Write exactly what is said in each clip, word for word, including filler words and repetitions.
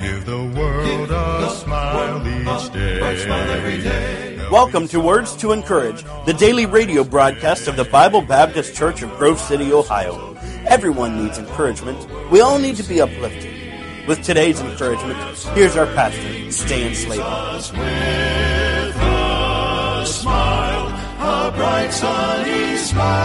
Give the world a smile each day. Welcome to Words to Encourage, the daily radio broadcast of the Bible Baptist Church of Grove City, Ohio. Everyone needs encouragement. We all need to be uplifted. With today's encouragement, here's our pastor, Stan Slater. With a smile, a bright sunny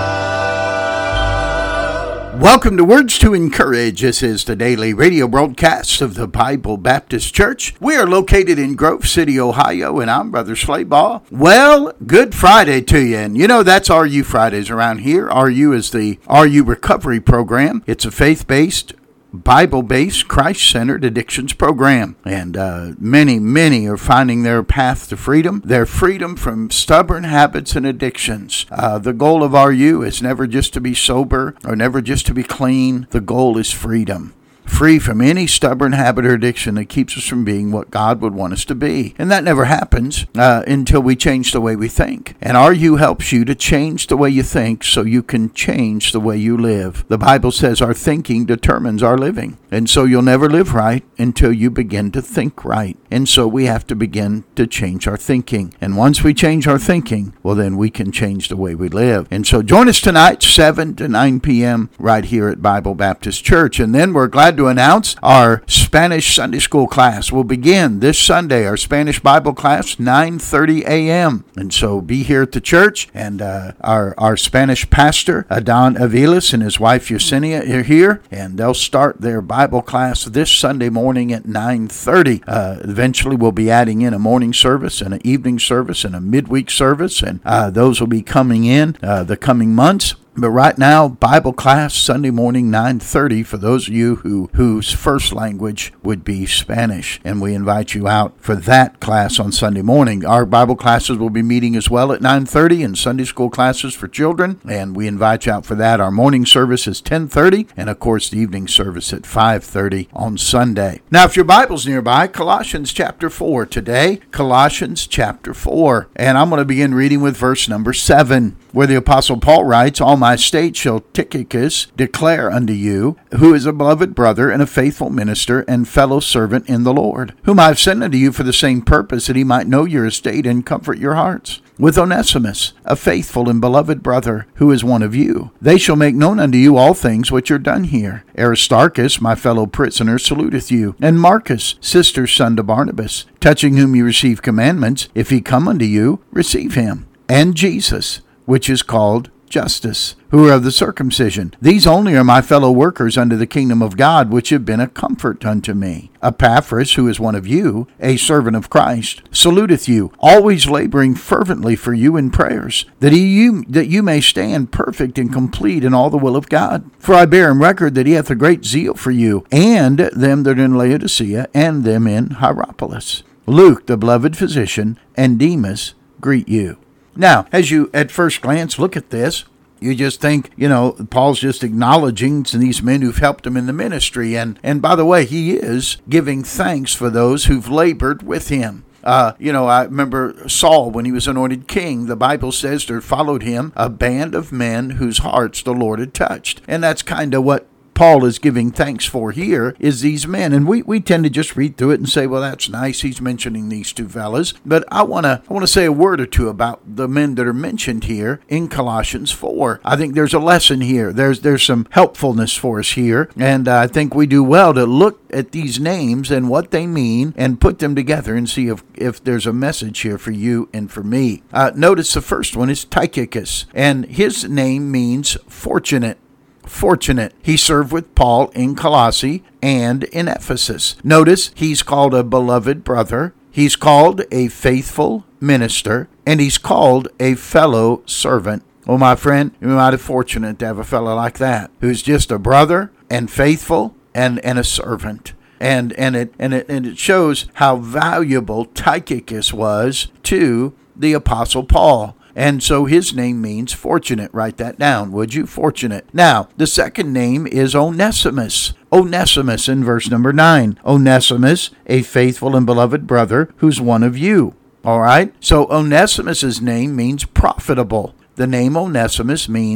smile. Welcome to Words to Encourage. This is the daily radio broadcast of the Bible Baptist Church. We are located in Grove City, Ohio, and I'm Brother Slaybaugh. Well, good Friday to you. And you know, that's R U Fridays around here. R U is the R U Recovery Program. It's a faith-based, Bible-based, Christ-centered addictions program. And uh, many, many are finding their path to freedom, their freedom from stubborn habits and addictions. Uh, the goal of R U is never just to be sober or never just to be clean. The goal is freedom. Free from any stubborn habit or addiction that keeps us from being what God would want us to be. And that never happens uh, until we change the way we think. And R U helps you to change the way you think so you can change the way you live. The Bible says our thinking determines our living. And so you'll never live right until you begin to think right. And so we have to begin to change our thinking. And once we change our thinking, well, then we can change the way we live. And so join us tonight, seven to nine p.m. right here at Bible Baptist Church. And then we're glad to announce our Spanish Sunday School class will begin this Sunday, our Spanish Bible class, nine thirty a.m. And so be here at the church, and uh, our, our Spanish pastor, Adon Aviles, and his wife, Yesenia, are here, and they'll start their Bible class this Sunday morning at nine thirty. Uh, eventually, we'll be adding in a morning service and an evening service and a midweek service, and uh, those will be coming in uh, the coming months. But right now, Bible class, Sunday morning, nine thirty, for those of you who whose first language would be Spanish. And we invite you out for that class on Sunday morning. Our Bible classes will be meeting as well at nine thirty, and Sunday school classes for children. And we invite you out for that. Our morning service is ten thirty, and of course, the evening service at five thirty on Sunday. Now, if your Bible's nearby, Colossians chapter four today. Colossians chapter four. And I'm going to begin reading with verse number seven, where the Apostle Paul writes, "All my state shall Tychicus declare unto you, who is a beloved brother and a faithful minister and fellow servant in the Lord, whom I have sent unto you for the same purpose, that he might know your estate and comfort your hearts. With Onesimus, a faithful and beloved brother, who is one of you. They shall make known unto you all things which are done here. Aristarchus, my fellow prisoner, saluteth you, and Marcus, sister's son to Barnabas, touching whom you receive commandments. If he come unto you, receive him. And Jesus, which is called Justus, who are of the circumcision. These only are my fellow workers unto the kingdom of God, which have been a comfort unto me. Epaphras, who is one of you, a servant of Christ, saluteth you, always laboring fervently for you in prayers, that you, that you may stand perfect and complete in all the will of God. For I bear him record that he hath a great zeal for you, and them that are in Laodicea, and them in Hierapolis. Luke, the beloved physician, and Demas greet you." Now, as you at first glance look at this, you just think, you know, Paul's just acknowledging these men who've helped him in the ministry. And, and by the way, he is giving thanks for those who've labored with him. Uh, you know, I remember Saul, when he was anointed king, the Bible says there followed him a band of men whose hearts the Lord had touched. And that's kind of what Paul is giving thanks for here, is these men. And we, we tend to just read through it and say, well, that's nice. He's mentioning these two fellas. But I want to I want to say a word or two about the men that are mentioned here in Colossians four. I think there's a lesson here. There's there's some helpfulness for us here. And uh, I think we do well to look at these names and what they mean and put them together and see if, if there's a message here for you and for me. Uh, notice the first one is Tychicus, and his name means fortunate. Fortunate. He served with Paul in Colossae and in Ephesus. Notice he's called a beloved brother, he's called a faithful minister, and he's called a fellow servant. Oh, my friend, you're mighty fortunate to have a fellow like that, who's just a brother and faithful and, and a servant. And and it and it and it shows how valuable Tychicus was to the Apostle Paul. And so his name means fortunate. Write that down, would you? Fortunate. Now, the second name is Onesimus. Onesimus in verse number nine. Onesimus, a faithful and beloved brother, who's one of you. All right? So Onesimus's name means profitable. The name Onesimus means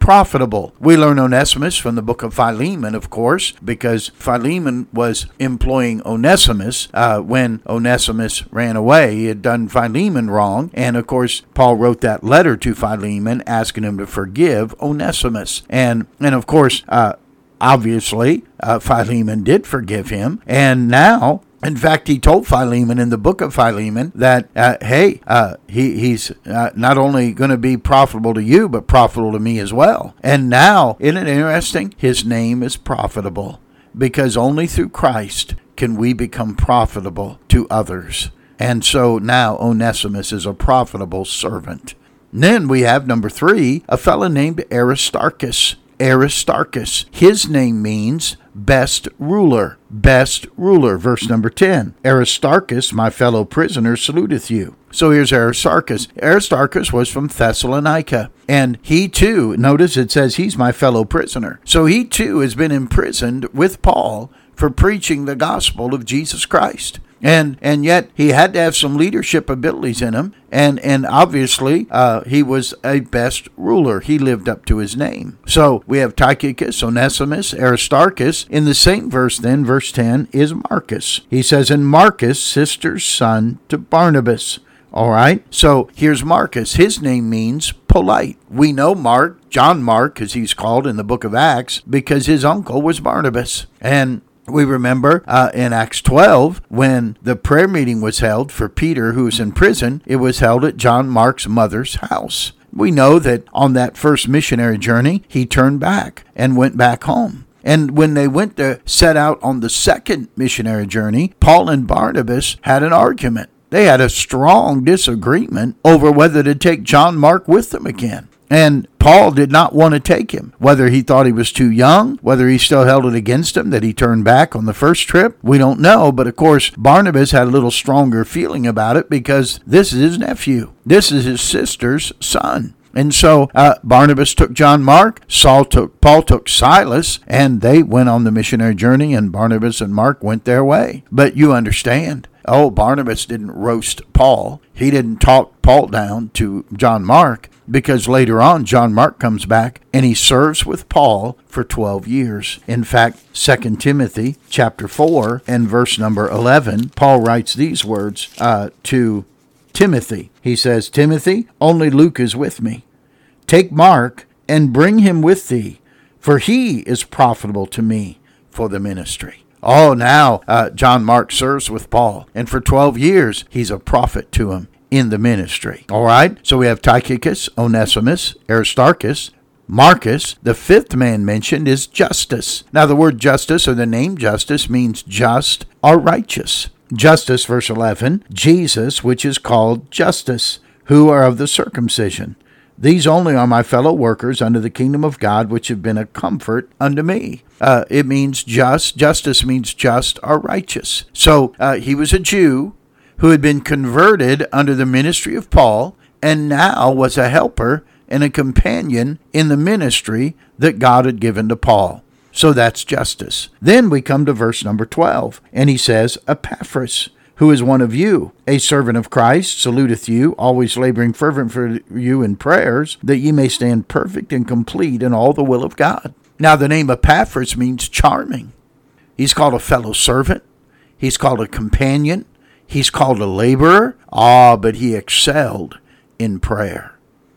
profitable. We learn Onesimus from the book of Philemon, of course, because Philemon was employing Onesimus uh, when Onesimus ran away. He had done Philemon wrong, and of course, Paul wrote that letter to Philemon asking him to forgive Onesimus. And, and of course, uh, obviously, uh, Philemon did forgive him, and now, in fact, he told Philemon in the book of Philemon that, uh, hey, uh, he, he's uh, not only going to be profitable to you, but profitable to me as well. And now, isn't it interesting? His name is profitable, because only through Christ can we become profitable to others. And so now Onesimus is a profitable servant. And then we have number three, a fellow named Aristarchus. Aristarchus. His name means best ruler. Best ruler. Verse number ten. Aristarchus, my fellow prisoner, saluteth you. So here's Aristarchus. Aristarchus was from Thessalonica. And he too, notice it says he's my fellow prisoner. So he too has been imprisoned with Paul for preaching the gospel of Jesus Christ. And and yet he had to have some leadership abilities in him. And, and obviously uh, he was a best ruler. He lived up to his name. So we have Tychicus, Onesimus, Aristarchus. In the same verse then, verse ten, is Marcus. He says, and Marcus, sister's son to Barnabas. All right. So here's Marcus. His name means polite. We know Mark, John Mark, as he's called in the book of Acts, because his uncle was Barnabas. And we remember uh, in Acts twelve, when the prayer meeting was held for Peter, who was in prison, it was held at John Mark's mother's house. We know that on that first missionary journey, he turned back and went back home. And when they went to set out on the second missionary journey, Paul and Barnabas had an argument. They had a strong disagreement over whether to take John Mark with them again. And Paul did not want to take him, whether he thought he was too young, whether he still held it against him that he turned back on the first trip. We don't know, but of course, Barnabas had a little stronger feeling about it because this is his nephew. This is his sister's son. And so uh, Barnabas took John Mark, Saul took Paul took Silas, and they went on the missionary journey, and Barnabas and Mark went their way. But you understand, oh, Barnabas didn't roast Paul. He didn't talk Paul down to John Mark, because later on John Mark comes back and he serves with Paul for twelve years. In fact, Second Timothy chapter four and verse number eleven, Paul writes these words uh, to Timothy. He says, Timothy, only Luke is with me. Take Mark and bring him with thee, for he is profitable to me for the ministry. Oh, now uh, John Mark serves with Paul, and for twelve years he's a prophet to him in the ministry. All right, so we have Tychicus, Onesimus, Aristarchus, Marcus. The fifth man mentioned is Justus. Now the word Justus, or the name Justus, means just or righteous. Justus, verse eleven, Jesus, which is called Justus, who are of the circumcision. These only are my fellow workers unto the kingdom of God, which have been a comfort unto me. Uh, it means just. Justus means just or righteous. So uh, he was a Jew who had been converted under the ministry of Paul, and now was a helper and a companion in the ministry that God had given to Paul. So that's Justus. Then we come to verse number twelve, and he says, Epaphras, who is one of you, a servant of Christ, saluteth you, always laboring fervent for you in prayers, that ye may stand perfect and complete in all the will of God. Now the name Epaphras means charming. He's called a fellow servant. He's called a companion. He's called a laborer. Ah, but he excelled in prayer.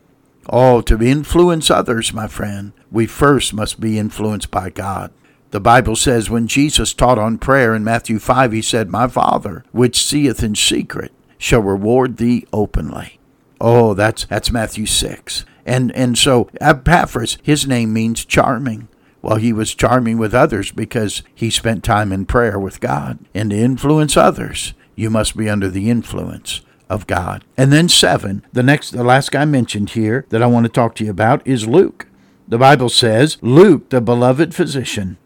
Oh, to influence others, my friend, we first must be influenced by God. The Bible says when Jesus taught on prayer in Matthew five, he said, My Father, which seeth in secret, shall reward thee openly. Oh, that's that's Matthew six. And, and so Epaphras, his name means charming. Well, he was charming with others because he spent time in prayer with God. And to influence others, you must be under the influence of God. And then seven, the next, the last guy mentioned here that I want to talk to you about is Luke. The Bible says, Luke, the beloved physician.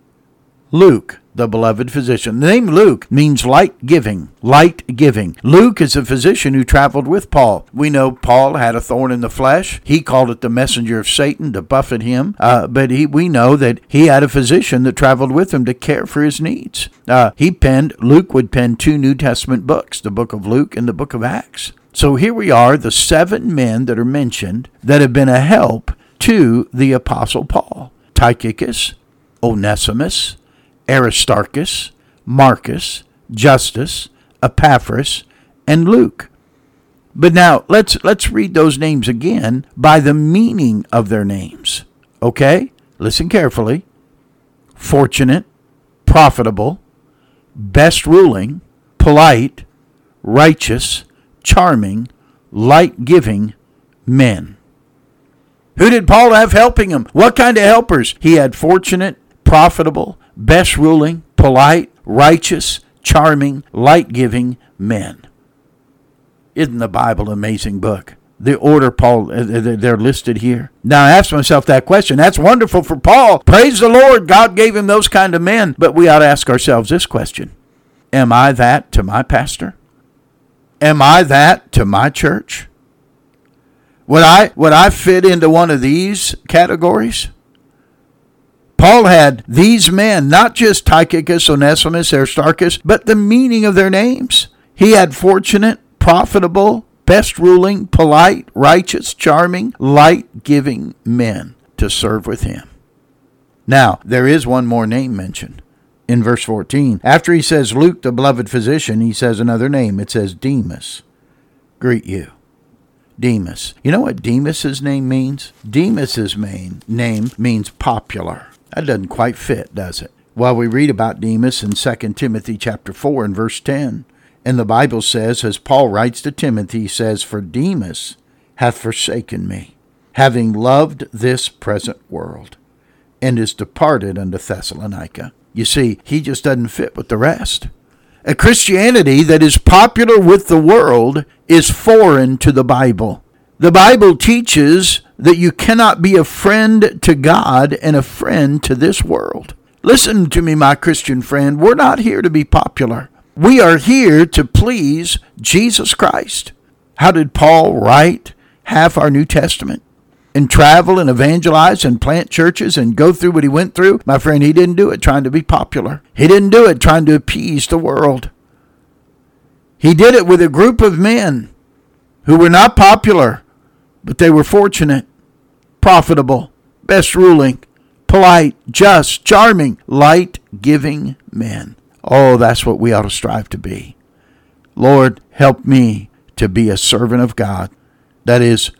Luke, the beloved physician. The name Luke means light giving, light giving. Luke is a physician who traveled with Paul. We know Paul had a thorn in the flesh. He called it the messenger of Satan to buffet him. Uh, but he, we know that he had a physician that traveled with him to care for his needs. Uh, he penned, Luke would pen two New Testament books, the book of Luke and the book of Acts. So here we are, the seven men that are mentioned that have been a help to the Apostle Paul: Tychicus, Onesimus, Aristarchus, Marcus, Justus, Epaphras, and Luke. But now let's let's read those names again by the meaning of their names. Okay? Listen carefully. Fortunate, profitable, best ruling, polite, righteous, charming, light-giving men. Who did Paul have helping him? What kind of helpers? He had fortunate, profitable, best ruling, polite, righteous, charming, light-giving men. Isn't the Bible an amazing book? The order, Paul, they're listed here. Now, I ask myself that question. That's wonderful for Paul. Praise the Lord. God gave him those kind of men. But we ought to ask ourselves this question: am I that to my pastor? Am I that to my church? Would I, would I fit into one of these categories? Paul had these men, not just Tychicus, Onesimus, Aristarchus, but the meaning of their names. He had fortunate, profitable, best ruling, polite, righteous, charming, light-giving men to serve with him. Now, there is one more name mentioned in verse fourteen. After he says Luke, the beloved physician, he says another name. It says Demas. Greet you. Demas. You know what Demas's name means? Demas's main name means popular. That doesn't quite fit, does it? Well, we read about Demas in Second Timothy chapter four and verse ten. And the Bible says, as Paul writes to Timothy, he says, "For Demas hath forsaken me, having loved this present world, and is departed unto Thessalonica." You see, he just doesn't fit with the rest. A Christianity that is popular with the world is foreign to the Bible. The Bible teaches that you cannot be a friend to God and a friend to this world. Listen to me, my Christian friend. We're not here to be popular. We are here to please Jesus Christ. How did Paul write half our New Testament and travel and evangelize and plant churches and go through what he went through? My friend, he didn't do it trying to be popular. He didn't do it trying to appease the world. He did it with a group of men who were not popular, but they were fortunate, profitable, best ruling, polite, just, charming, light-giving men. Oh, that's what we ought to strive to be. Lord, help me to be a servant of God that is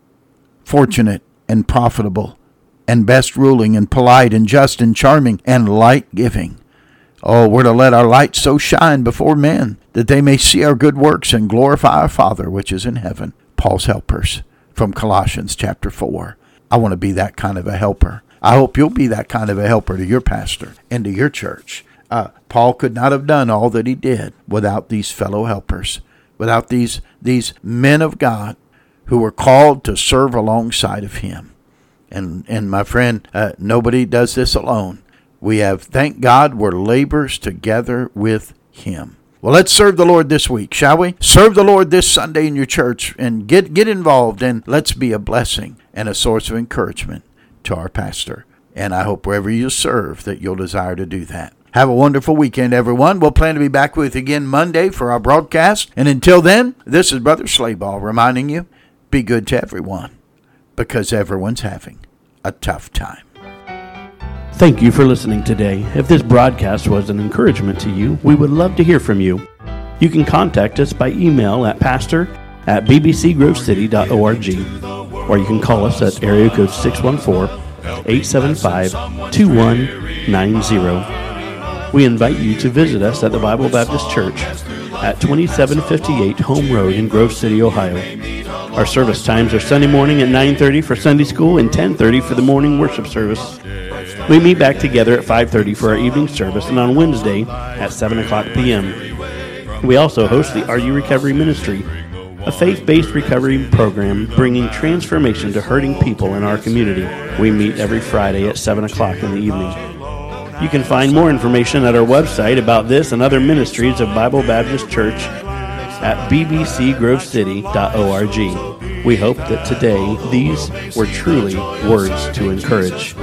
fortunate and profitable and best ruling and polite and just and charming and light-giving. Oh, we're to let our light so shine before men that they may see our good works and glorify our Father which is in heaven. Paul's helpers from Colossians chapter four. I want to be that kind of a helper. I hope you'll be that kind of a helper to your pastor and to your church. Uh, Paul could not have done all that he did without these fellow helpers, without these, these men of God who were called to serve alongside of him. And, and my friend, uh, nobody does this alone. We have, thank God, we're laborers together with him. Well, let's serve the Lord this week, shall we? Serve the Lord this Sunday in your church and get, get involved, and let's be a blessing and a source of encouragement to our pastor. And I hope wherever you serve that you'll desire to do that. Have a wonderful weekend, everyone. We'll plan to be back with you again Monday for our broadcast. And until then, this is Brother Slayball reminding you, be good to everyone, because everyone's having a tough time. Thank you for listening today. If this broadcast was an encouragement to you, we would love to hear from you. You can contact us by email at pastor at b b c grove city dot org, or you can call us at area code six one four, eight seven five, two one nine zero. We invite you to visit us at the Bible Baptist Church at twenty-seven fifty-eight Home Road in Grove City, Ohio. Our service times are Sunday morning at nine thirty for Sunday school and ten thirty for the morning worship service. We meet back together at five thirty for our evening service, and on Wednesday at seven o'clock p.m. We also host the Are You Recovery Ministry, a faith-based recovery program bringing transformation to hurting people in our community. We meet every Friday at seven o'clock in the evening. You can find more information at our website about this and other ministries of Bible Baptist Church at b b c grove city dot org. We hope that today these were truly words to encourage.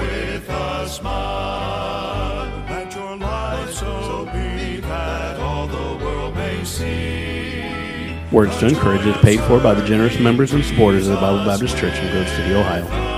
Words to Encourage is paid for by the generous members and supporters of the Bible Baptist Church in Grove City, Ohio.